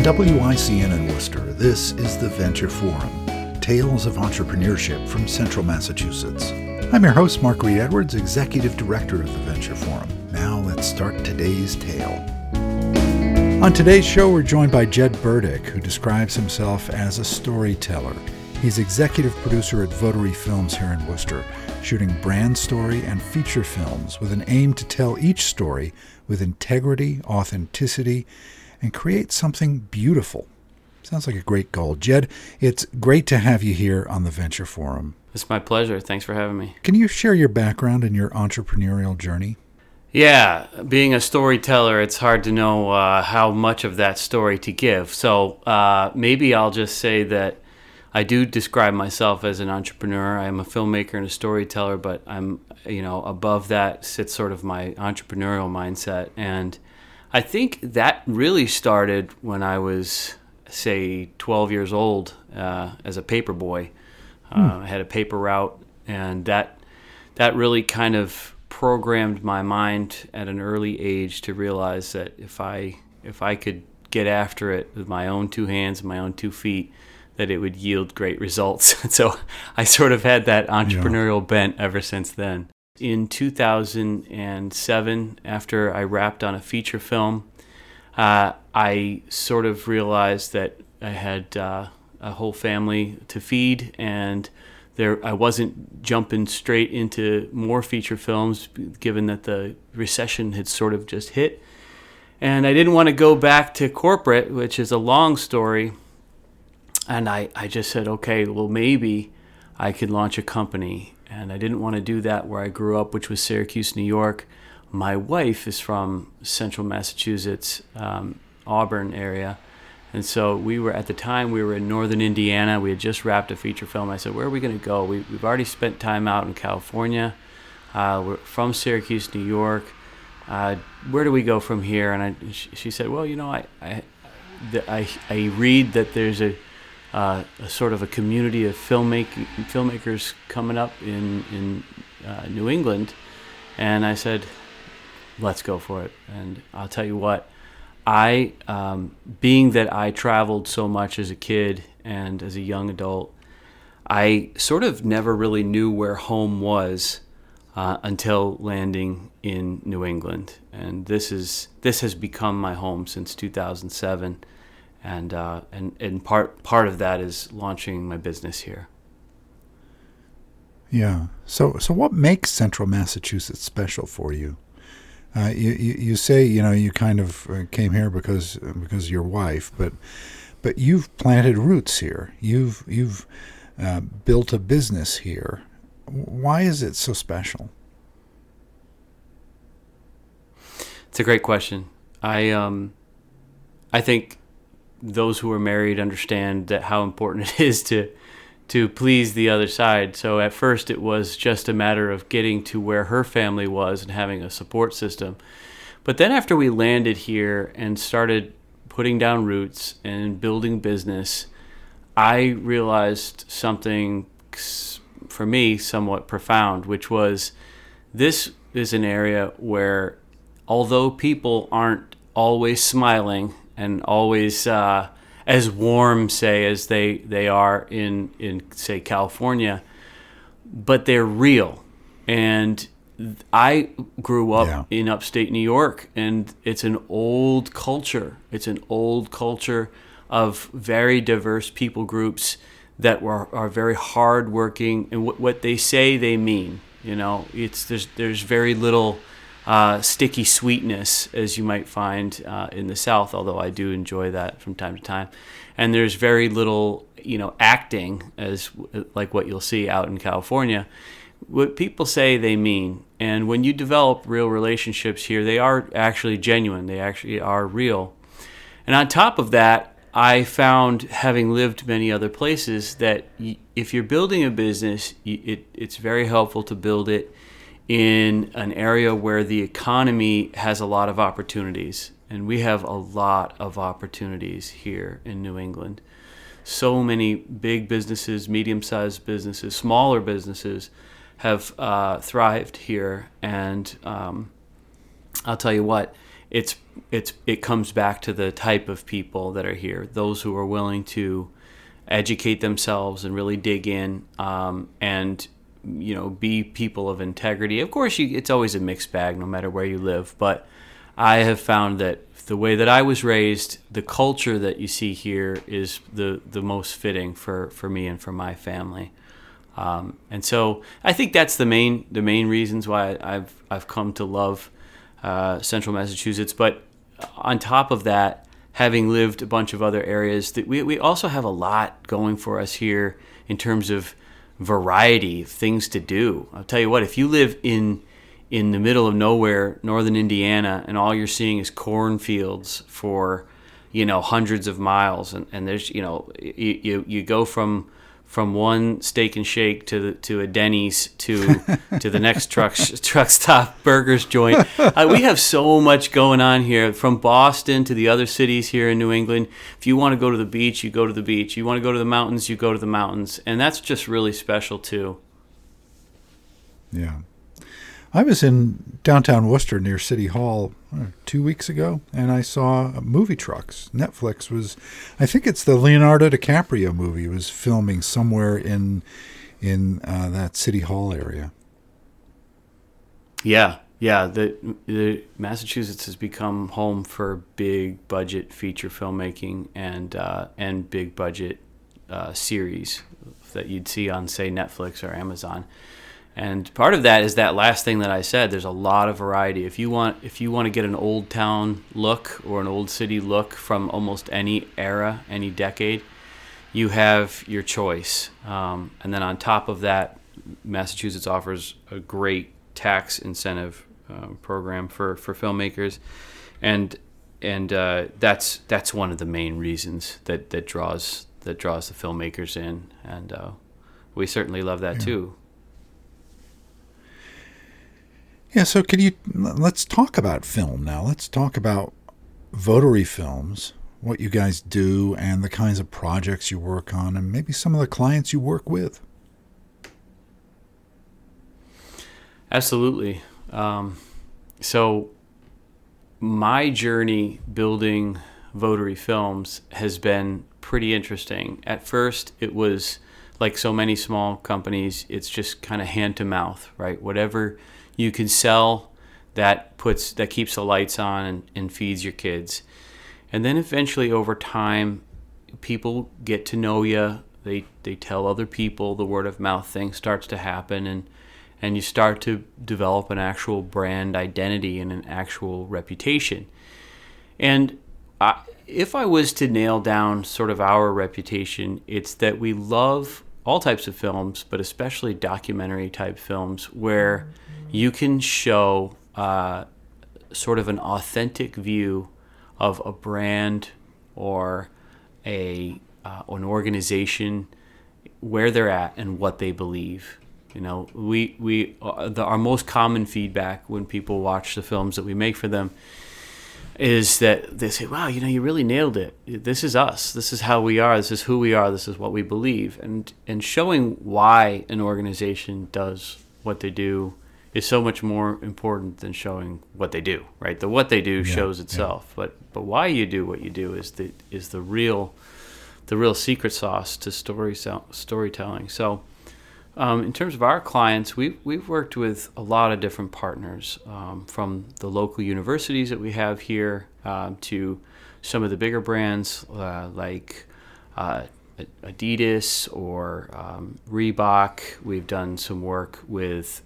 On WICN in Worcester, this is the Venture Forum, tales of entrepreneurship from Central Massachusetts. I'm your host, Mark Reed Edwards, Executive Director of the Venture Forum. Now let's start today's tale. On today's show, we're joined by Jed Burdick, who describes himself as a storyteller. He's executive producer at Votary Films here in Worcester, shooting brand story and feature films with an aim to tell each story with integrity, authenticity, and create something beautiful. Sounds like a great goal. Jed, it's great to have you here on the Venture Forum. It's my pleasure. Thanks for having me. Can you share your background and your entrepreneurial journey? Yeah, being a storyteller, it's hard to know how much of that story to give. So maybe I'll just say that I do describe myself as an entrepreneur. I'm a filmmaker and a storyteller, but above that sits sort of my entrepreneurial mindset. And I think that really started when I was, say, 12 years old as a paper boy. I had a paper route, and that really kind of programmed my mind at an early age to realize that if I could get after it with my own two hands and my own 2 feet, that it would yield great results. So I sort of had that entrepreneurial bent ever since then. In 2007, after I wrapped on a feature film, I sort of realized that I had a whole family to feed, and I wasn't jumping straight into more feature films, given that the recession had sort of just hit. And I didn't want to go back to corporate, which is a long story. And I just said, okay, well, maybe I could launch a company. And I didn't want to do that where I grew up, which was Syracuse, New York. My wife is from Central Massachusetts, Auburn area. And so we were in northern Indiana. We had just wrapped a feature film. I said, where are we going to go? We've already spent time out in California. We're from Syracuse, New York. Where do we go from here? And she said, well, I read that there's a sort of a community of filmmakers coming up in New England. And I said, let's go for it. And I'll tell you what, being that I traveled so much as a kid and as a young adult, I sort of never really knew where home was until landing in New England. And this has become my home since 2007. And part of that is launching my business here. Yeah. So what makes Central Massachusetts special for you? You say you kind of came here because of your wife, but you've planted roots here. You've built a business here. Why is it so special? It's a great question. I think those who are married understand that how important it is to please the other side. So at first it was just a matter of getting to where her family was and having a support system. But then after we landed here and started putting down roots and building business, I realized something for me somewhat profound, which was this is an area where although people aren't always smiling and always as warm, say, as they are in say, California, but they're real. And I grew up in upstate New York, and it's an old culture. It's an old culture of very diverse people groups that are very hardworking, and what they say they mean. There's very little sticky sweetness, as you might find in the South, although I do enjoy that from time to time. And there's very little, acting, as like what you'll see out in California. What people say they mean. And when you develop real relationships here, they are actually genuine. They actually are real. And on top of that, I found, having lived many other places, that if you're building a business, it's very helpful to build it in an area where the economy has a lot of opportunities. And we have a lot of opportunities here in New England. So many big businesses, medium-sized businesses, smaller businesses have thrived here. And I'll tell you what, it comes back to the type of people that are here, those who are willing to educate themselves and really dig in, and be people of integrity. Of course, it's always a mixed bag no matter where you live, but I have found that the way that I was raised, the culture that you see here is the most fitting for me and for my family. And so I think that's the main reasons why I've come to love Central Massachusetts. But on top of that, having lived a bunch of other areas, that we also have a lot going for us here in terms of variety of things to do. I'll tell you what, if you live in the middle of nowhere, northern Indiana, and all you're seeing is cornfields for, hundreds of miles, and there's, you go from one Steak and Shake to a Denny's to the next truck stop burgers joint. We have so much going on here, from Boston to the other cities here in New England. If you want to go to the beach, you go to the beach. You want to go to the mountains, you go to the mountains, and that's just really special too. Yeah. I was in downtown Worcester near City Hall 2 weeks ago, and I saw movie trucks. Netflix was, I think it's the Leonardo DiCaprio movie, was filming somewhere in that City Hall area. Yeah. The Massachusetts has become home for big budget feature filmmaking and big budget series that you'd see on, say, Netflix or Amazon. And part of that is that last thing that I said. There's a lot of variety. If you want to get an old town look or an old city look from almost any era, any decade, you have your choice. And then on top of that, Massachusetts offers a great tax incentive program for filmmakers, and that's one of the main reasons that draws the filmmakers in, and we certainly love that too. Yeah, so let's talk about film now. Let's talk about Votary Films, what you guys do, and the kinds of projects you work on, and maybe some of the clients you work with. Absolutely. So my journey building Votary Films has been pretty interesting. At first, it was like so many small companies, it's just kind of hand to mouth, right? Whatever you can sell, that keeps the lights on and feeds your kids. And then eventually, over time, people get to know you. They tell other people. The word of mouth thing starts to happen, and you start to develop an actual brand identity and an actual reputation. And if I was to nail down sort of our reputation, it's that we love all types of films, but especially documentary type films, where you can show sort of an authentic view of a brand or an organization, where they're at and what they believe. Our most common feedback when people watch the films that we make for them is that they say, "Wow, you really nailed it. This is us. This is how we are. This is who we are. This is what we believe." And showing why an organization does what they do is so much more important than showing what they do, right? The what they do shows itself, but why you do what you do is the real secret sauce to storytelling. So, in terms of our clients, we've worked with a lot of different partners, from the local universities that we have here to some of the bigger brands like Adidas or Reebok. We've done some work with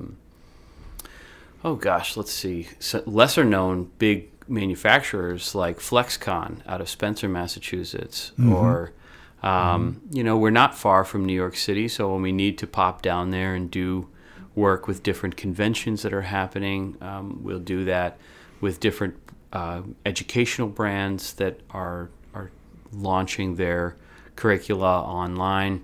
lesser known big manufacturers like Flexcon out of Spencer, Massachusetts, or we're not far from New York City, so when we need to pop down there and do work with different conventions that are happening, we'll do that with different educational brands that are launching their curricula online,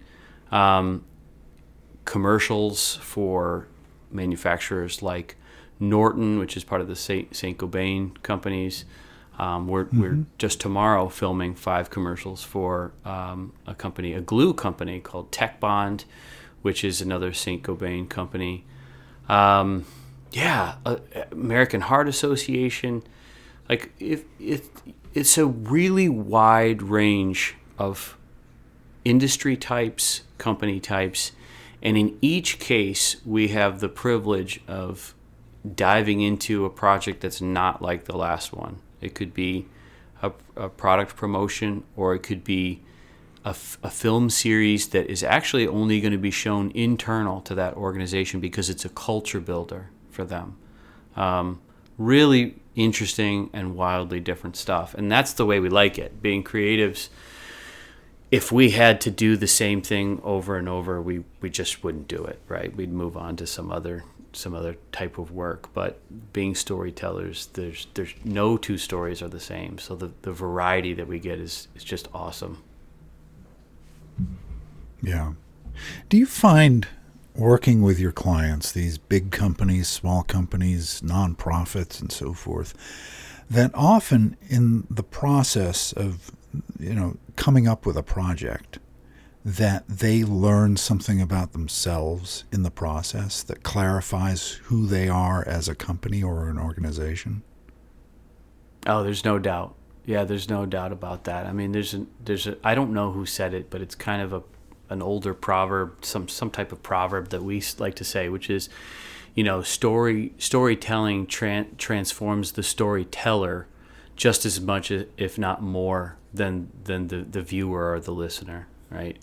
commercials for manufacturers like Norton, which is part of the Saint-Gobain companies. We're just tomorrow filming 5 commercials for a glue company called Tech Bond, which is another Saint-Gobain company. American Heart Association. Like if it's a really wide range of industry types, company types, and in each case we have the privilege of diving into a project that's not like the last one. It could be a product promotion, or it could be a film series that is actually only going to be shown internal to that organization because it's a culture builder for them. Really interesting and wildly different stuff. And that's the way we like it. Being creatives, if we had to do the same thing over and over, we just wouldn't do it, right? We'd move on to some other type of work. But being storytellers, there's no two stories are the same. So the variety that we get is just awesome. Yeah. Do you find working with your clients, these big companies, small companies, nonprofits, and so forth, that often in the process of, coming up with a project, that they learn something about themselves in the process that clarifies who they are as a company or an organization? Oh, there's no doubt. Yeah, there's no doubt about that. I mean, I don't know who said it, but it's kind of an older proverb, some type of proverb that we like to say, which is, storytelling transforms the storyteller just as much, if not more, than the viewer or the listener, right?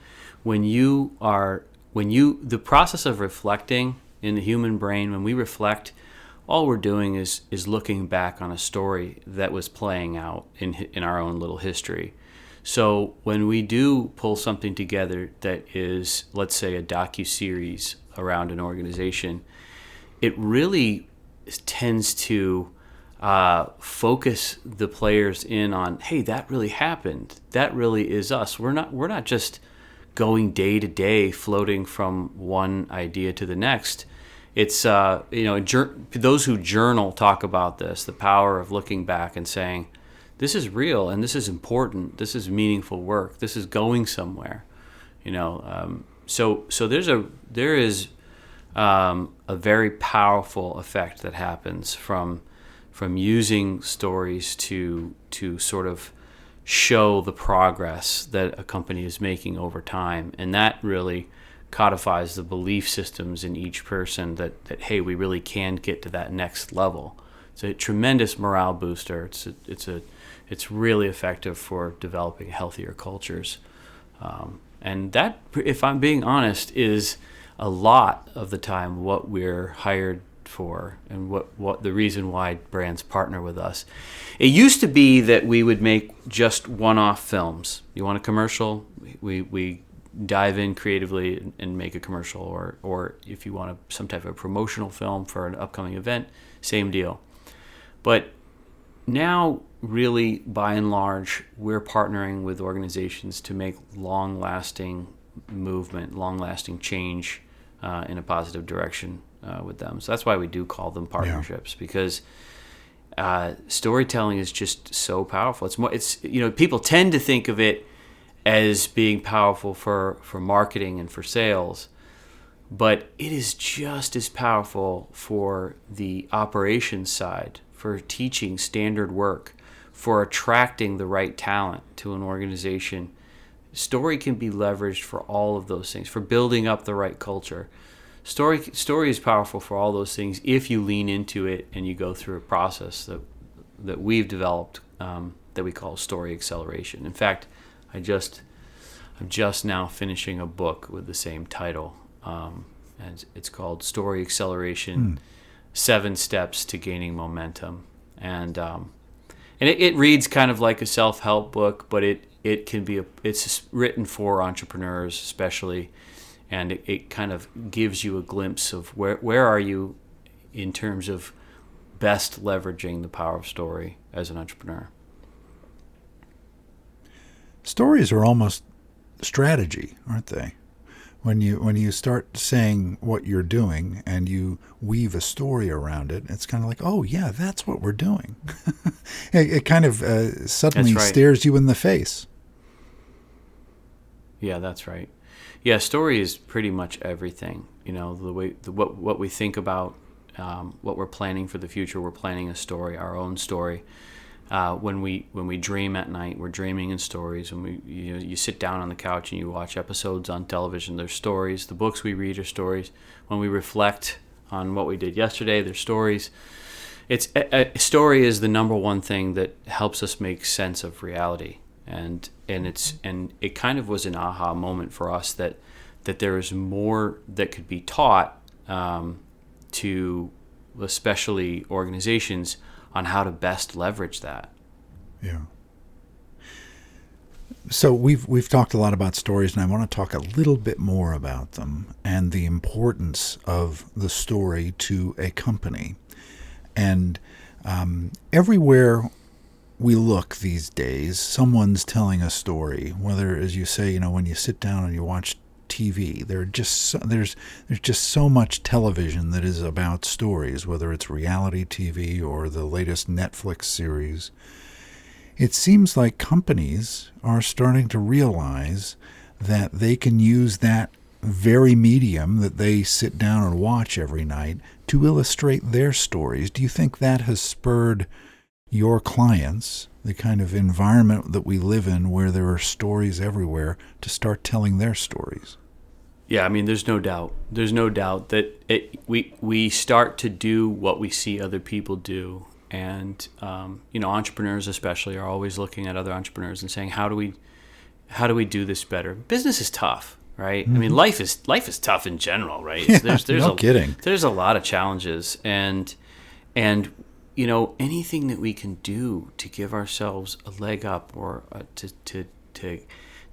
The process of reflecting in the human brain, when we reflect, all we're doing is looking back on a story that was playing out in our own little history. So when we do pull something together that is, let's say, a docuseries around an organization, it really tends to focus the players in on, hey, that really happened. That really is us. We're not just going day to day, floating from one idea to the next. It's those who journal talk about this, the power of looking back and saying, this is real and this is important. This is meaningful work. This is going somewhere. So there is a very powerful effect that happens from using stories to sort of show the progress that a company is making over time, and that really codifies the belief systems in each person that hey, we really can get to that next level. It's a tremendous morale booster. It's really effective for developing healthier cultures, and that, if I'm being honest, is a lot of the time what we're hired for, and what the reason why brands partner with us. It used to be that we would make just one-off films. You want a commercial, we dive in creatively and make a commercial, or if you want some type of promotional film for an upcoming event, same deal. But now, really, by and large, we're partnering with organizations to make long-lasting movement, long-lasting change in a positive direction with them. So that's why we do call them partnerships, because storytelling is just so powerful. People tend to think of it as being powerful for marketing and for sales, but it is just as powerful for the operations side, for teaching standard work, for attracting the right talent to an organization. Story can be leveraged for all of those things, for building up the right culture. Story is powerful for all those things if you lean into it and you go through a process that we've developed that we call story acceleration. In fact, I'm just now finishing a book with the same title, and it's called Story Acceleration: 7 Steps to Gaining Momentum. And it reads kind of like a self-help book, but it can be it's written for entrepreneurs especially. And it kind of gives you a glimpse of where are you in terms of best leveraging the power of story as an entrepreneur. Stories are almost strategy, aren't they? When you start saying what you're doing and you weave a story around it, it's kind of like, oh yeah, that's what we're doing. It kind of suddenly stares you in the face. Yeah, that's right. Yeah, story is pretty much everything. The way what we think about what we're planning for the future. We're planning a story, our own story. When we dream at night, we're dreaming in stories. When you sit down on the couch and you watch episodes on television, there's stories. The books we read are stories. When we reflect on what we did yesterday, there's stories. It's a story is the number one thing that helps us make sense of reality, and it kind of was an aha moment for us that there is more that could be taught to especially organizations on how to best leverage that. Yeah. So we've talked a lot about stories, and I want to talk a little bit more about them and the importance of the story to a company. And everywhere we look these days, someone's telling a story. Whether, as you say, when you sit down and you watch TV, there's just so much television that is about stories, whether it's reality TV or the latest Netflix series. It seems like companies are starting to realize that they can use that very medium that they sit down and watch every night to illustrate their stories. Do you think that has spurred your clients, the kind of environment that we live in where there are stories everywhere, to start telling their stories? Yeah, I mean, there's no doubt. There's no doubt that we start to do what we see other people do. And, entrepreneurs especially are always looking at other entrepreneurs and saying, how do we do this better? Business is tough. Right. Mm-hmm. I mean, life is tough in general, right? Yeah, no kidding. There's a lot of challenges, and anything that we can do to give ourselves a leg up or to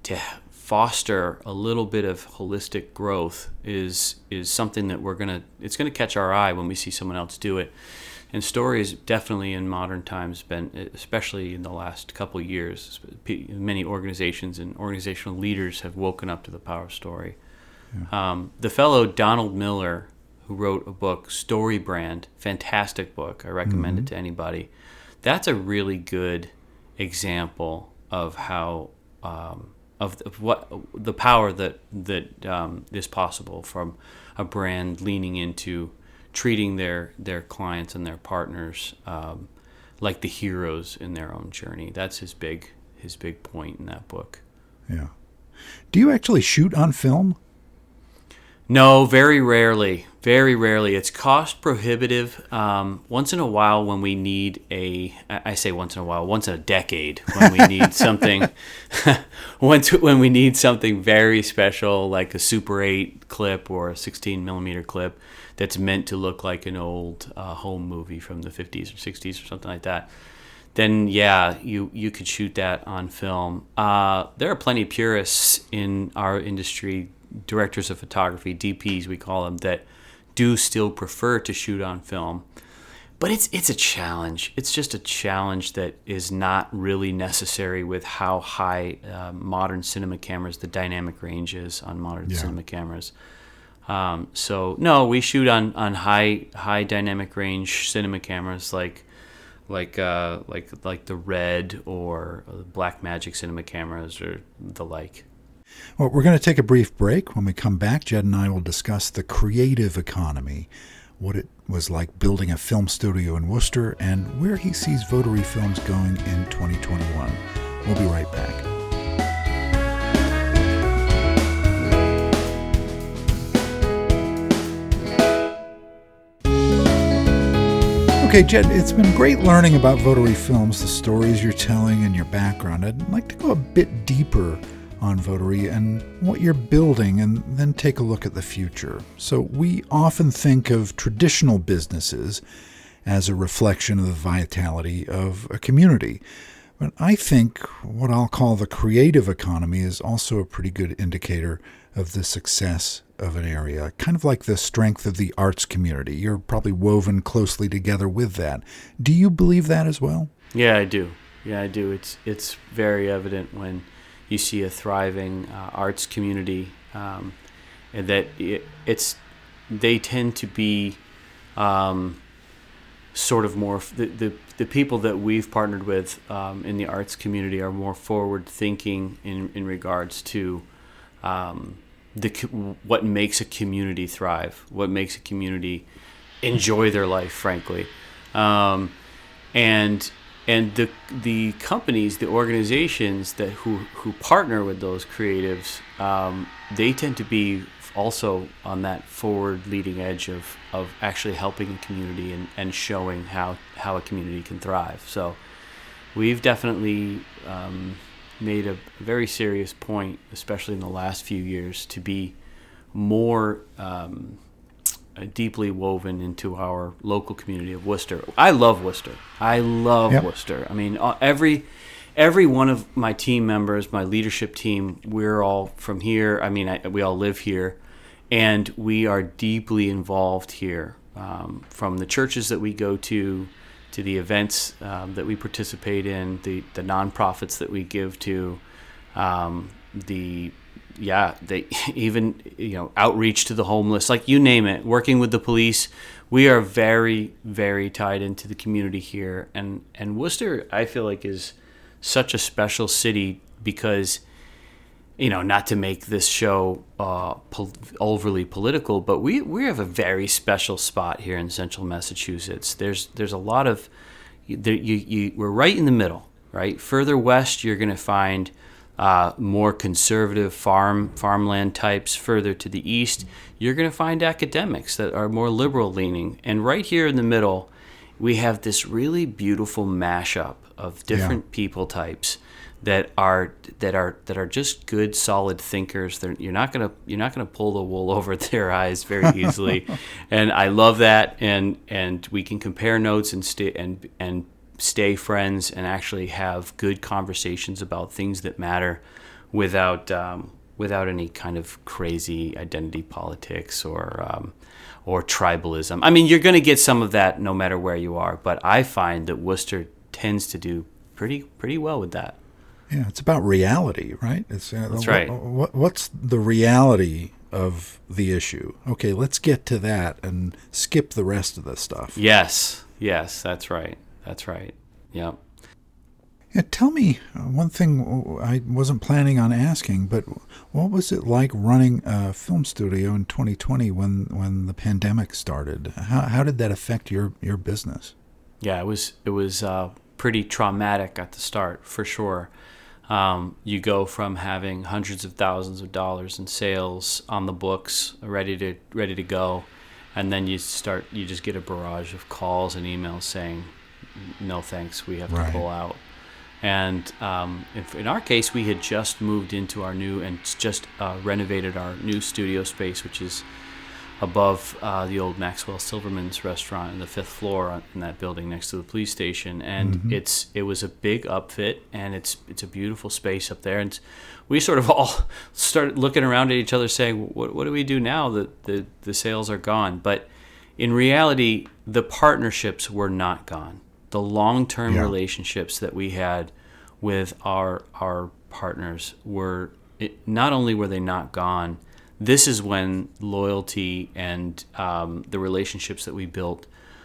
foster a little bit of holistic growth is something that it's gonna catch our eye when we see someone else do it. And stories definitely in modern times been, especially in the last couple of years, many organizations and organizational leaders have woken up to the power of story. Yeah. The fellow Donald Miller, who wrote a book, Story Brand, fantastic book. I recommend it to anybody. That's a really good example of how of what the power that is possible from a brand leaning into treating their clients and their partners like the heroes in their own journey. That's his big point in that book. Yeah. Do you actually shoot on film? No, very rarely. Very rarely. It's cost prohibitive. Once in a while when we need once in a decade when we need something, when we need something very special like a Super 8 clip or a 16 millimeter clip that's meant to look like an old home movie from the 50s or 60s or something like that, then yeah, you could shoot that on film. There are plenty of purists in our industry, directors of photography, DPs we call them, that do still prefer to shoot on film. But it's a challenge. It's just a challenge that is not really necessary with how high modern cinema cameras, the dynamic range is on modern cinema cameras. So no, we shoot on high dynamic range cinema cameras like the Red or Blackmagic cinema cameras or the like. Well, we're going to take a brief break. When we come back, Jed and I will discuss the creative economy, what it was like building a film studio in Worcester, and where he sees Votary Films going in 2021. We'll be right back. Okay, Jed, it's been great learning about Votary Films, the stories you're telling and your background. I'd like to go a bit deeper on Votary and what you're building, and then take a look at the future. So we often think of traditional businesses as a reflection of the vitality of a community. But I think what I'll call the creative economy is also a pretty good indicator of the success of an area, kind of like the strength of the arts community. You're probably woven closely together with that. Do you believe that as well? Yeah, I do. It's very evident when you see a thriving arts community, and that they tend to be sort of more the people that we've partnered with in the arts community are more forward thinking in regards to what makes a community thrive, what makes a community enjoy their life, frankly. And the companies, the organizations that who partner with those creatives, they tend to be also on that forward leading edge of actually helping a community and showing how a community can thrive. So we've definitely made a very serious point, especially in the last few years, to be more deeply woven into our local community of Worcester. I love Worcester. Yep. Worcester. I mean, every one of my team members, my leadership team, we're all from here. I mean, we all live here, and we are deeply involved here, from the churches that we go to the events that we participate in, the nonprofits that we give to, they even, outreach to the homeless, like you name it, working with the police. We are very, very tied into the community here. And Worcester, I feel like, is such a special city because, not to make this show overly political, but we have a very special spot here in central Massachusetts. There's a lot of, we're right in the middle, right? Further west, you're going to find more conservative farmland types. Further to the east, you're going to find academics that are more liberal leaning. And right here in the middle, we have this really beautiful mashup of different people types that are just good, solid thinkers. You're not gonna pull the wool over their eyes very easily, and I love that. And we can compare notes and stay friends and actually have good conversations about things that matter without any kind of crazy identity politics or tribalism. I mean, you're going to get some of that no matter where you are, but I find that Worcester tends to do pretty well with that. Yeah, it's about reality, right? That's right. What's the reality of the issue? Okay, let's get to that and skip the rest of the stuff. Yes, that's right. Yeah. Yeah, tell me one thing I wasn't planning on asking, but what was it like running a film studio in 2020 when the pandemic started? How did that affect your business? Yeah, it was pretty traumatic at the start, for sure. You go from having hundreds of thousands of dollars in sales on the books, ready to go, and then you just get a barrage of calls and emails saying, "No thanks, we have to pull out." And in our case, we had just moved into our new and just renovated our new studio space, which is above the old Maxwell Silverman's restaurant on the 5th floor in that building next to the police station. And it was a big upfit, and it's a beautiful space up there. And we sort of all started looking around at each other saying, what do we do now that the sales are gone? But in reality, the partnerships were not gone. The long-term relationships that we had with our partners not only were they not gone. This is when loyalty and the relationships that we built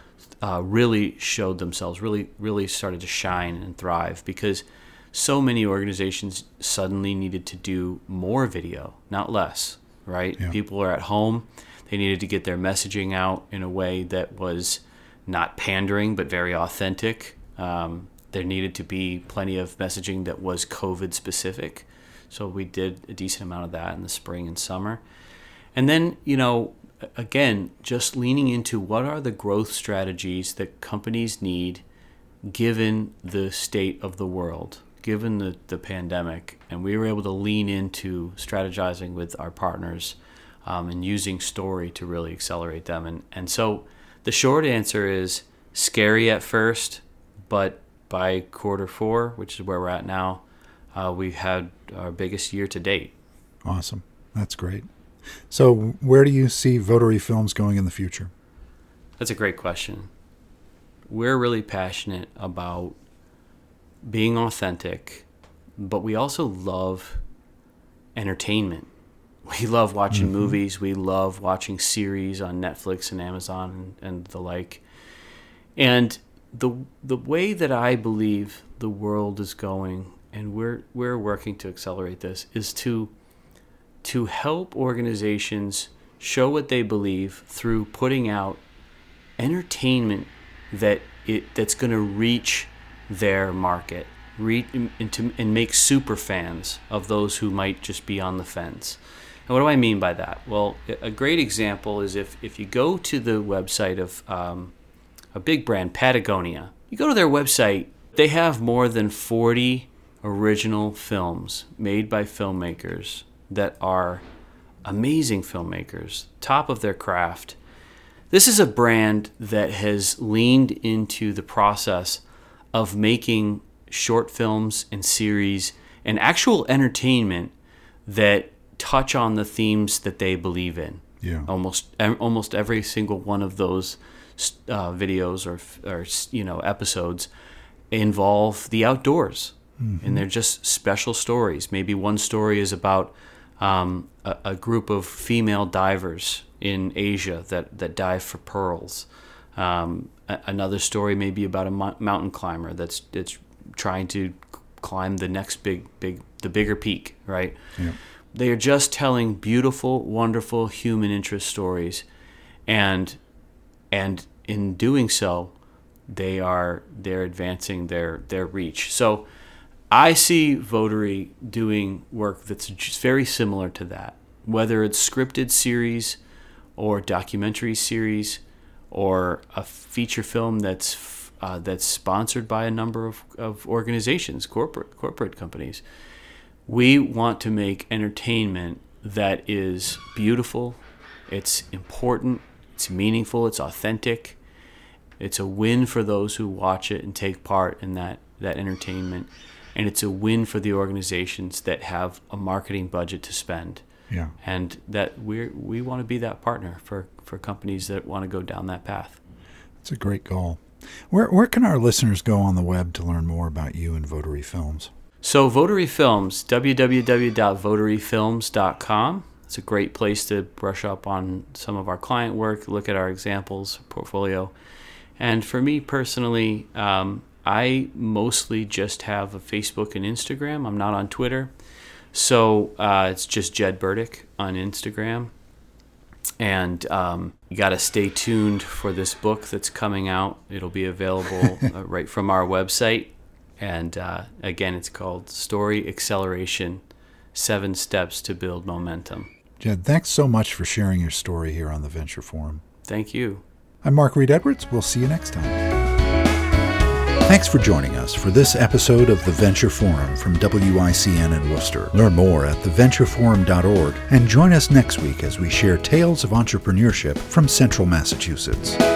really showed themselves, really started to shine and thrive, because so many organizations suddenly needed to do more video, not less, right? Yeah. People are at home. They needed to get their messaging out in a way that was not pandering, but very authentic. There needed to be plenty of messaging that was COVID specific. So we did a decent amount of that in the spring and summer. And then, again, just leaning into what are the growth strategies that companies need given the state of the world, given the pandemic. And we were able to lean into strategizing with our partners and using story to really accelerate them. And so the short answer is scary at first, but by quarter 4, which is where we're at now, we've had our biggest year to date. Awesome. That's great. So where do you see Votary Films going in the future? That's a great question. We're really passionate about being authentic, but we also love entertainment. We love watching movies. We love watching series on Netflix and Amazon and the like. And the way that I believe the world is going, and we're working to accelerate this, is to help organizations show what they believe through putting out entertainment that's going to reach their market, and make super fans of those who might just be on the fence. And what do I mean by that? Well, a great example is if you go to the website of a big brand, Patagonia. You go to their website, they have more than 40 original films made by filmmakers that are amazing filmmakers, top of their craft. This is a brand that has leaned into the process of making short films and series and actual entertainment that touch on the themes that they believe in. Yeah. Almost every single one of those videos or episodes involve the outdoors, and they're just special stories. Maybe one story is about a group of female divers in Asia that dive for pearls. Another story may be about a mountain climber that's trying to climb the next bigger peak, right? Yeah. They are just telling beautiful, wonderful human interest stories, and in doing so, they're advancing their reach. So I see Votary doing work that's just very similar to that, whether it's scripted series or documentary series or a feature film that's sponsored by a number of organizations, corporate companies. We want to make entertainment that is beautiful, it's important, it's meaningful, it's authentic. It's a win for those who watch it and take part in that entertainment. And it's a win for the organizations that have a marketing budget to spend. Yeah. And that we want to be that partner for companies that want to go down that path. It's a great goal. Where can our listeners go on the web to learn more about you and Votary Films? So Votary Films, www.votaryfilms.com. It's a great place to brush up on some of our client work, look at our examples, portfolio. And for me personally, I mostly just have a Facebook and Instagram. I'm not on Twitter. So it's just Jed Burdick on Instagram. And you got to stay tuned for this book that's coming out. It'll be available right from our website. And again, it's called Story Acceleration, 7 Steps to Build Momentum. Jed, thanks so much for sharing your story here on the Venture Forum. Thank you. I'm Mark Reed Edwards. We'll see you next time. Thanks for joining us for this episode of the Venture Forum from WICN in Worcester. Learn more at theventureforum.org and join us next week as we share tales of entrepreneurship from Central Massachusetts.